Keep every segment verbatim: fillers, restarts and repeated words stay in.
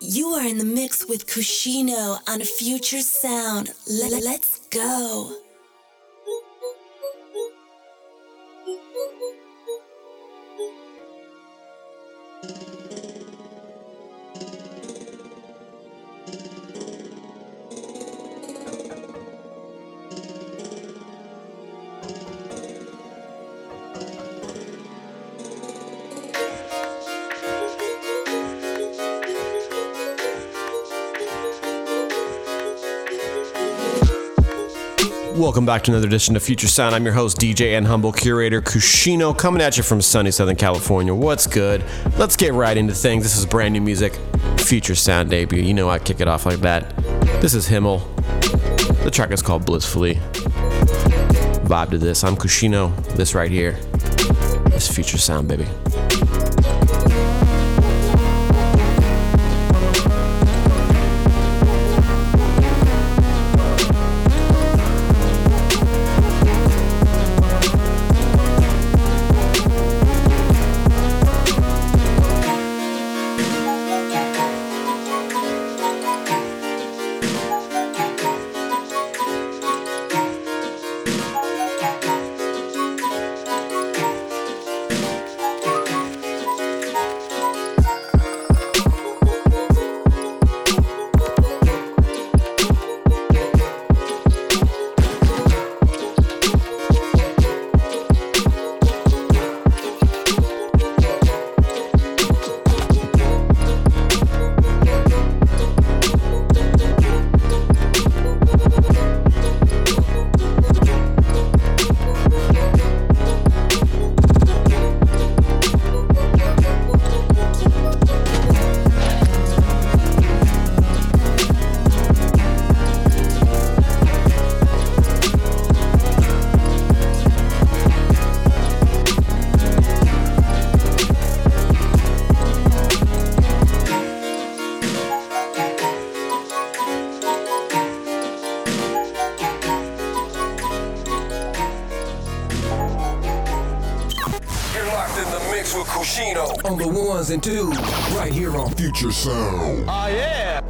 You are in the mix with Kushino on Future Sound. Let- let's go. Welcome back to another edition of Future Sound. I'm your host, D J and humble curator Kushino, coming at you from sunny Southern California. What's good? Let's get right into things. This is brand new music, Future Sound debut. You know I kick it off like that. This is Himmel. The track is called Blissfully. Vibe to this. I'm Kushino. This right here is Future Sound, baby. On the ones and twos, right here on Future Sound. Oh, yeah.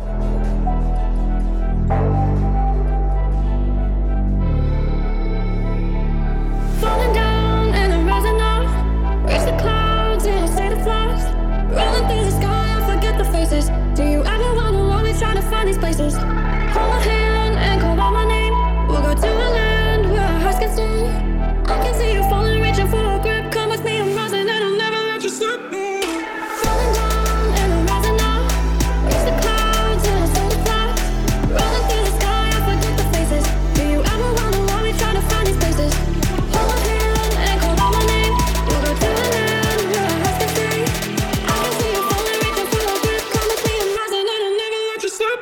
Falling down and I'm rising up. Reach the clouds in a state of flux. Rolling through the sky, I forget the faces. Do you ever wonder why we try to find these places? Hold my hand and call out my name. We'll go to a land where our hearts can stay. I can see you falling, reaching for a grip. Come with me, I'm rising and I'll never let you slip. Falling down and I'm rising up. Reach the clouds in a state of flux. Rolling through the sky, I forget the faces. Do you ever wonder why we try to find these places? Hold my hand and call out my name. We'll go to a land where our hearts can stay. I can see you falling, reaching for a grip. Come with me, I'm rising and I'll never let you slip.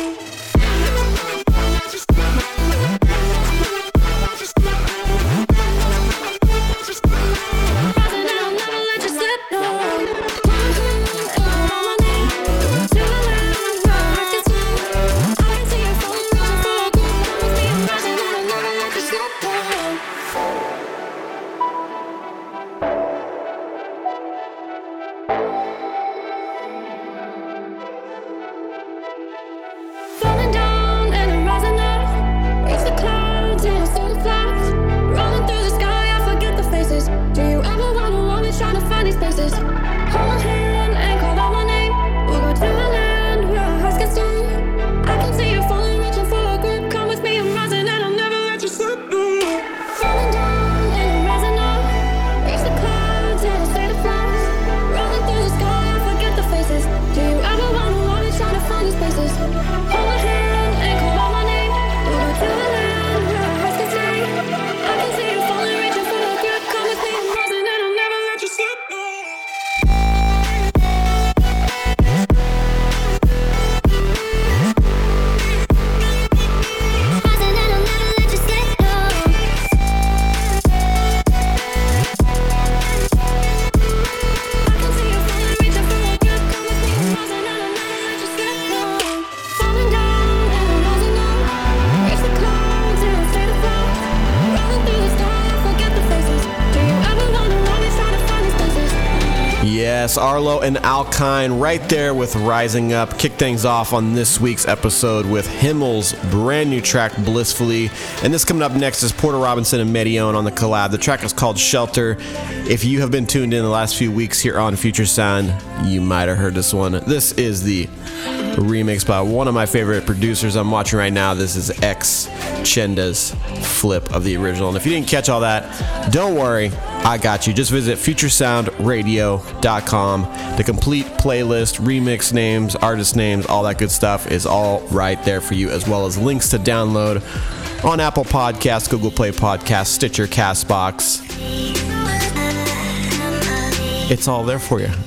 Falling down and I'm rising up. Reach the clouds in a state of flux. Rolling through the sky, I forget the faces. Do you ever wonder why we try to find these places? Hold my hand and call out my name. We'll go to a land where our hearts can stay. I can see you falling, reaching for a grip. Come with me, I'm rising and I'll never let you slip. Falling down and I'm rising up. Reach the clouds in a state of flux. Rolling through the sky, I forget the faces. Do you ever wonder why we try to find these places? Hold my hand and call out my name. We'll go to a land where our hearts can stay. I can see you falling, reaching for a grip. Come with me, I'm rising and I'll never let you slip. Yes, Arlo and Alkine right there with Rising Up. Kick things off on this week's episode with Himmel's brand new track, Blissfully. And this coming up next is Porter Robinson and Medione on the collab. The track is called Shelter. If you have been tuned in the last few weeks here on Future Sound, you might have heard this one. This is the remix by one of my favorite producers I'm watching right now. This is X Chenda's flip of the original. And if you didn't catch all that, don't worry, I got you. Just visit future sound radio dot com. The complete playlist, remix names, artist names, all that good stuff is all right there for you, as well as links to download on Apple Podcasts, Google Play Podcasts, Stitcher, Castbox. It's all there for you.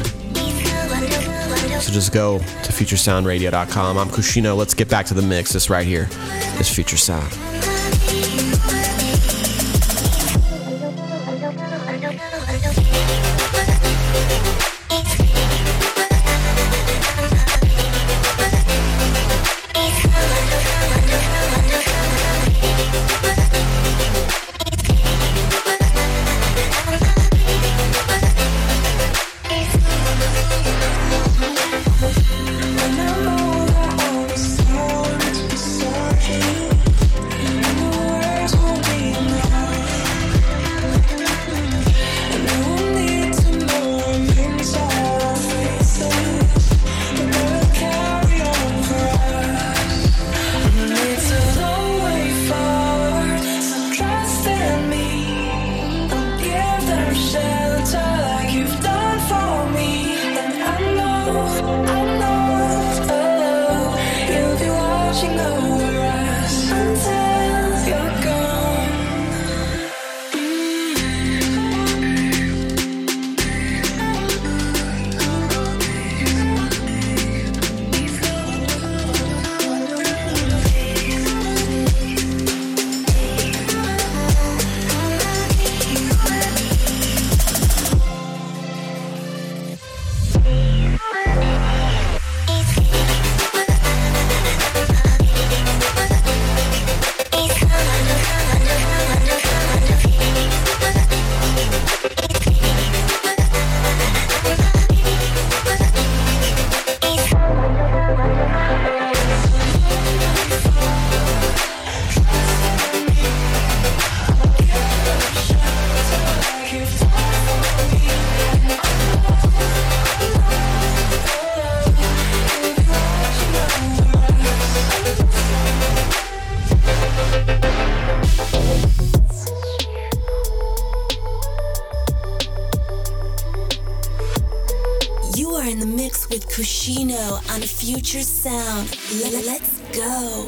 So just go to future sound radio dot com. I'm Kushino. Let's get back to the mix. This right here is Future Sound. Kushino on Future Sound. L- let's go.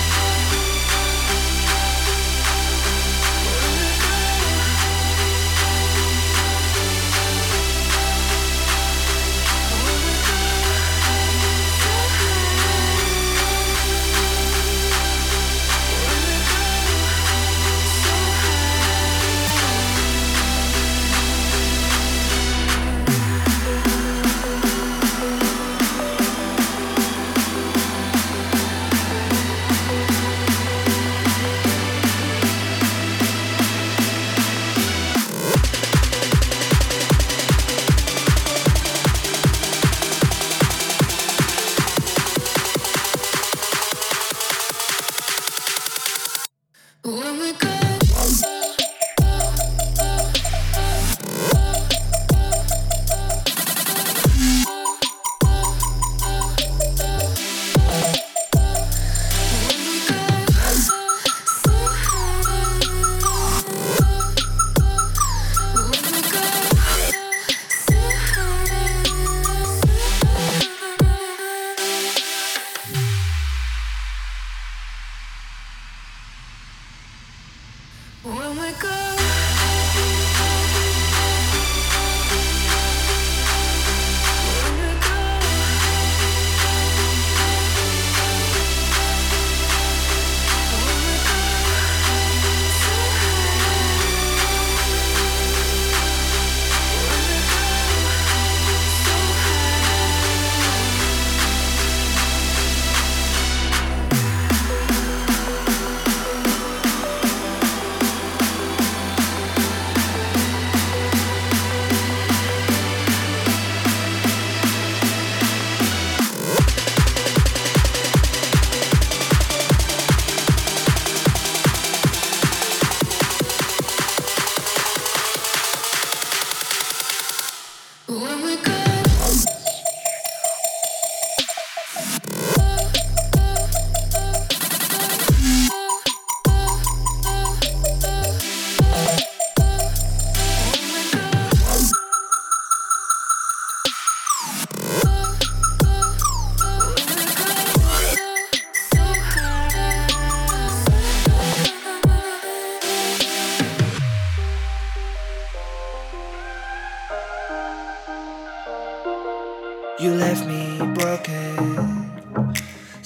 When we go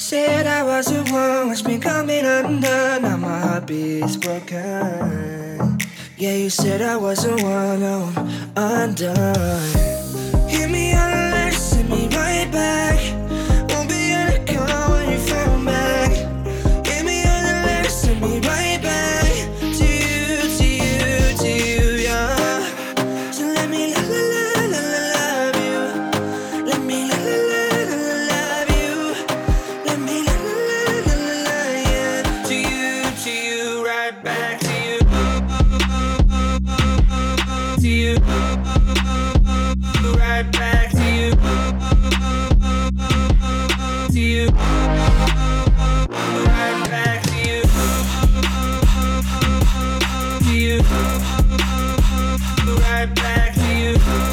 said I was the one, watch me coming undone. Now my heartbeat's broken. Yeah, you said I was the one, now I'm undone. Hit me on the left, send me right back. Won't be in the car when you phone back. Hit me on the left, send me right back. To you, to you, to you, yeah. So let me la la la la la love you. Let me la la la la la love you. Let me la la la la la la, yeah. To you, to you, right back to you. To you, right back to you. To you, right back to you. To you, right back to you.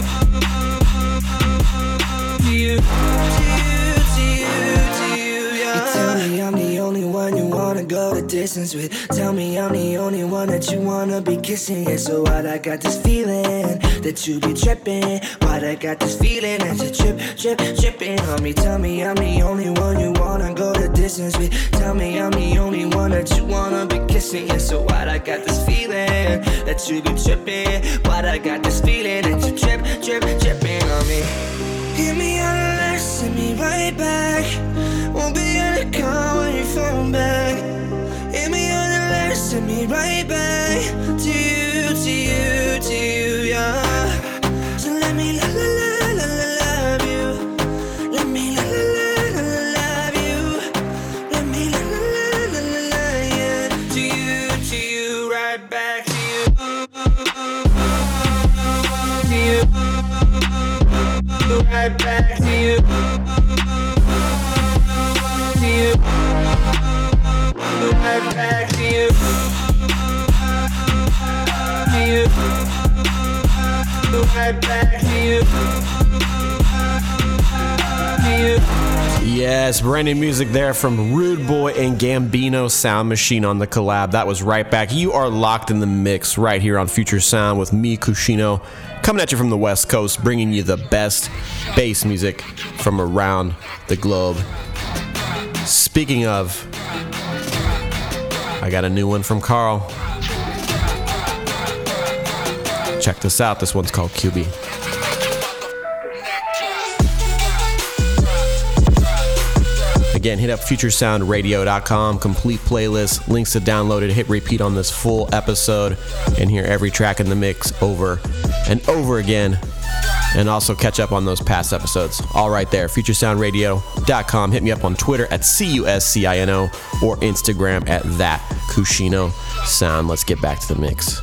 To you, to you, to you, to you, yeah. You tell me I'm the only one you wanna go the distance with. Tell me I'm the only one that you wanna be kissing. Yeah, so why'd I got this feeling that you be tripping? Why'd I got this feeling that you trip, trip, tripping on me? Tell me I'm the only one you wanna go the distance with. Tell me I'm the only one that you wanna be kissing. Yeah, so why'd I got this feeling that you be tripping? Why'd I got this feeling that you trip, trip, tripping on me? Hit me on the left, send me right back. Won't be in the car when you phone back. Hit me on the left, send me right back. To you, to you, to you, yeah. So let me la la la la la love you. Let me la la la la la love you. Let me la la la la la la, yeah. To you, to you, right back to you. To you, right back to you. To you, right back to you. To you, right back to you. To you. Yes, brand new music there from Rude Boy and Gambino Sound Machine on the collab. That was Right Back. You are locked in the mix right here on Future Sound with me, Kushino, coming at you from the West Coast, bringing you the best bass music from around the globe. Speaking of, I got a new one from Carl. Check this out. This one's called Q B. Again, hit up future sound radio dot com, complete playlist, links to download it, hit repeat on this full episode, and hear every track in the mix over and over again. And also catch up on those past episodes. All right there, future sound radio dot com. Hit me up on Twitter at C U S C I N O or Instagram at that Kushino Sound. Let's get back to the mix.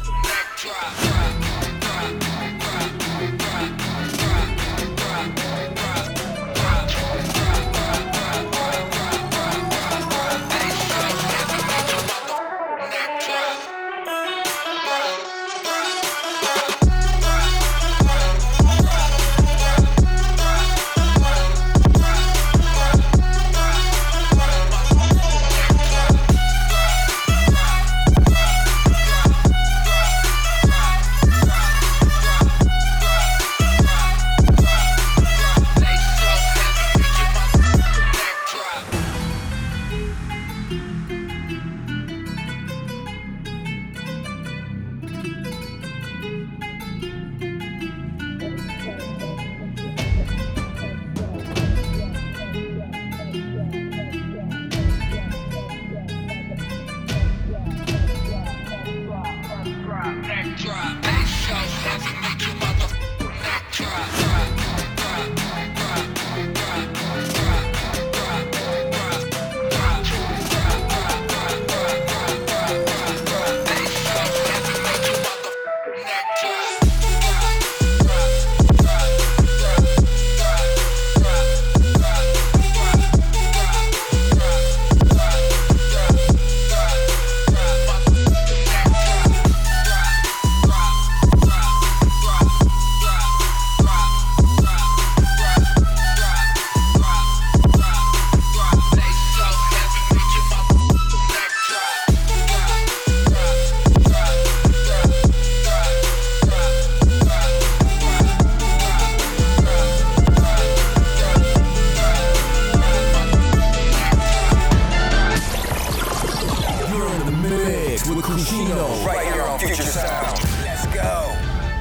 Kushino, right here on Future Sound. Let's go.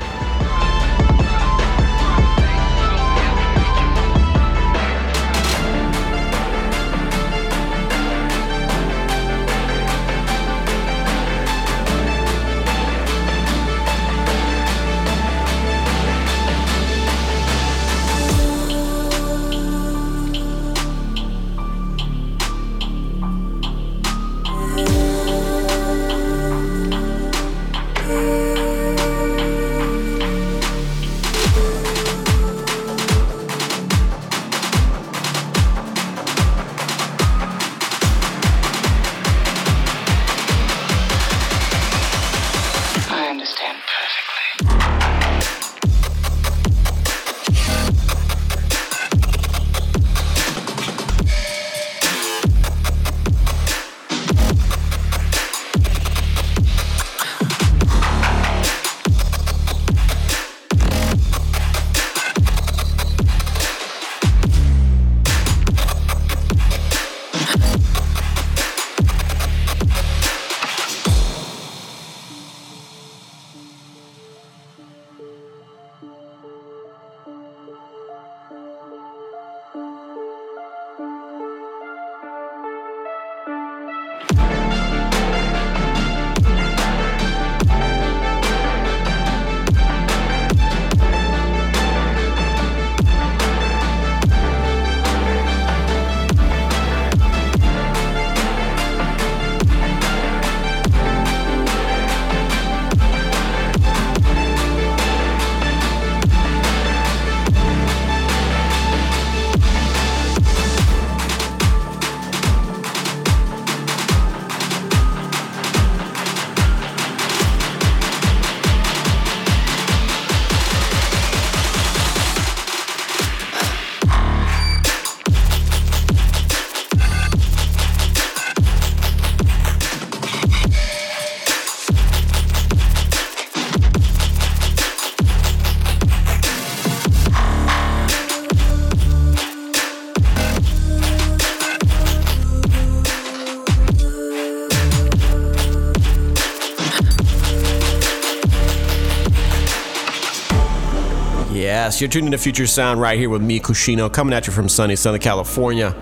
Yes, you're tuning to Future Sound right here with me, Kushino, coming at you from sunny Southern California.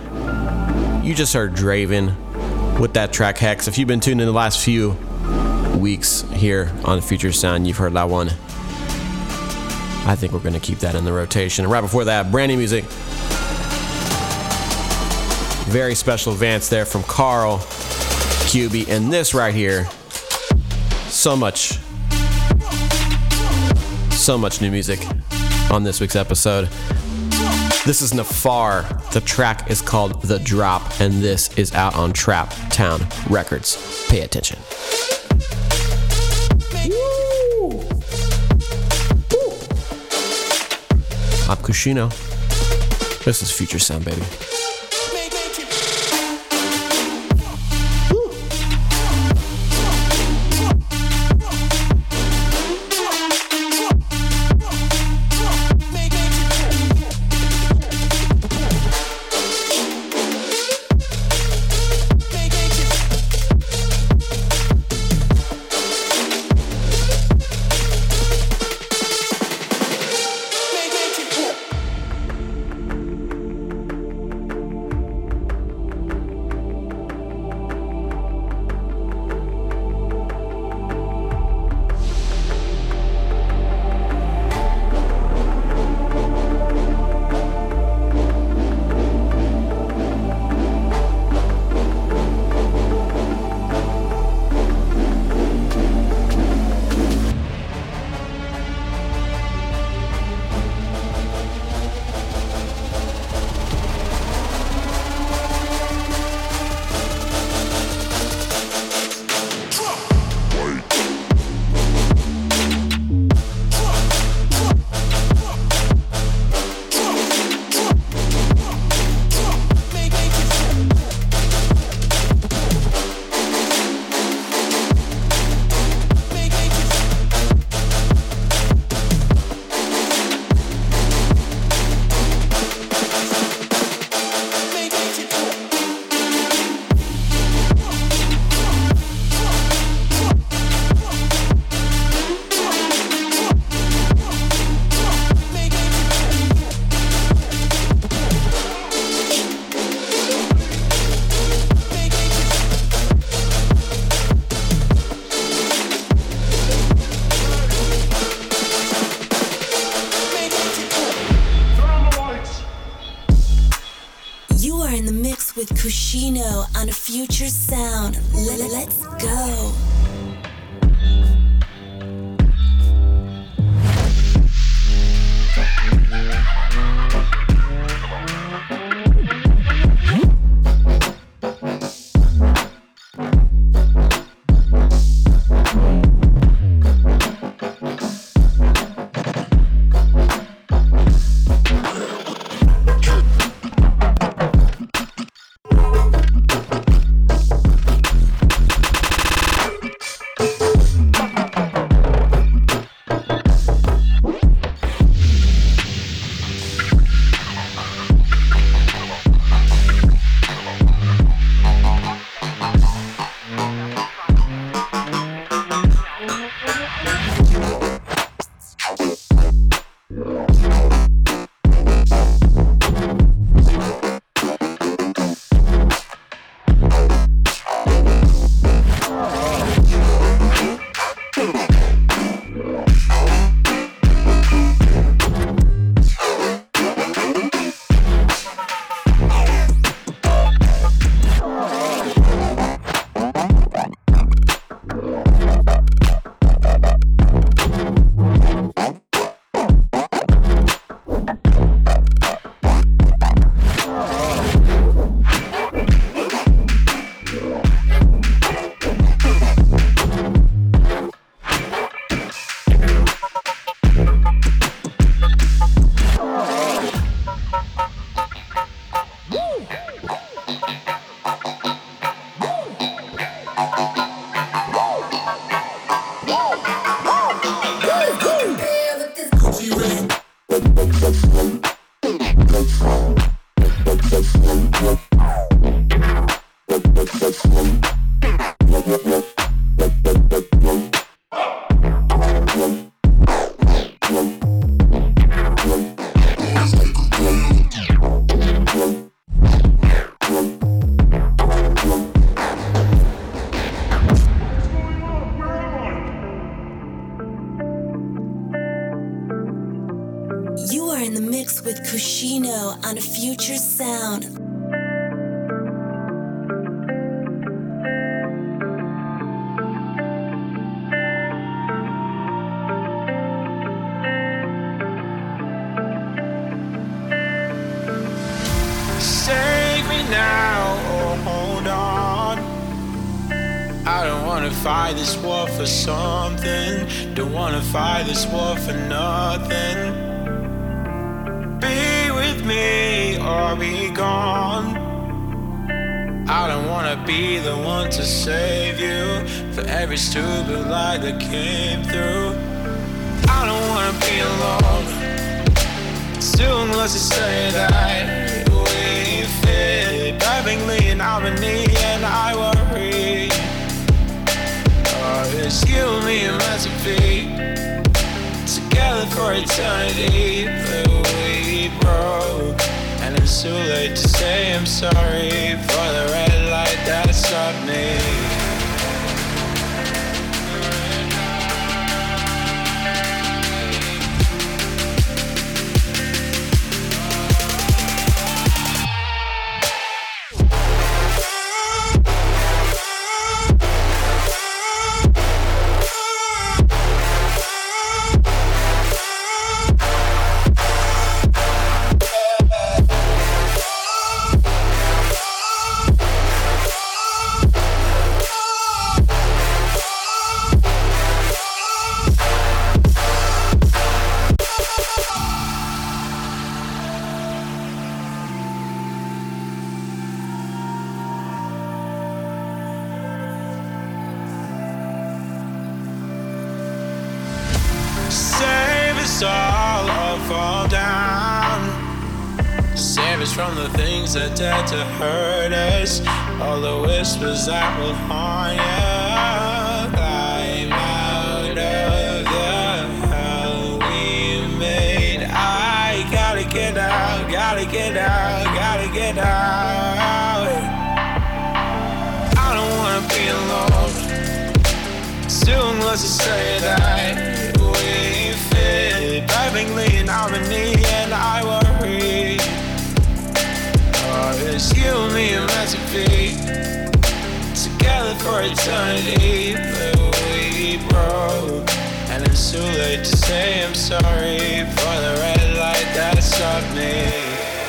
You just heard Draven with that track Hex. If you've been tuned in the last few weeks here on Future Sound, you've heard that one. I think we're going to keep that in the rotation. And right before that, brand new music. Very special advance there from Carl, Q B, and this right here. So much, so much new music on this week's episode. This is Nafar. The track is called The Drop, and this is out on Trap Town Records. Pay attention. Woo! Woo! I'm Kushino. This is Future Sound, baby. Kushino on Future Sound. L- let's go. With Kushino on Future Sound. Save me now or hold on. I don't wanna fight this war for something. Don't wanna fight this war for nothing. Be with me or be gone. I don't wanna be the one to save you for every stupid lie that came through. I don't wanna be alone. Soon let's just say that we fit perfectly in harmony, and I worry. Oh, it's you and me meant to be together for eternity, but we broke, and it's too late to say I'm sorry for the red light that stopped me. All or fall down. Save us from the things that dare to hurt us, all the whispers that will haunt you. Climb out of the hell we made. I gotta get out, gotta get out, gotta get out. I don't wanna be alone. Soon let's just say that we fit perfectly in harmony, and I worry. Oh, it's you and me meant to be together for eternity, but we broke. And it's too late to say I'm sorry for the red light that stopped me.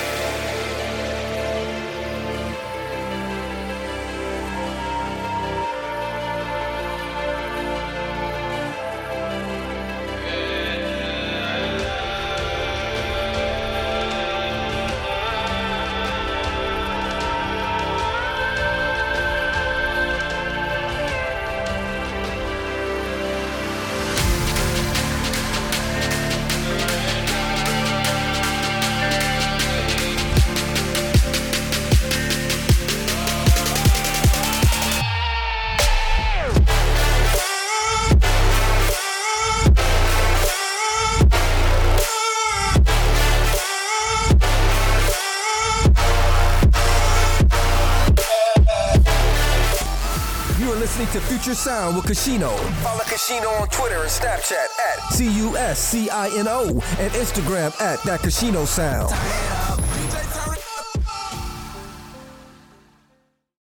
To Future Sound with Cucino. Follow Cucino on Twitter and Snapchat at C U S C I N O and Instagram at That Cucino Sound.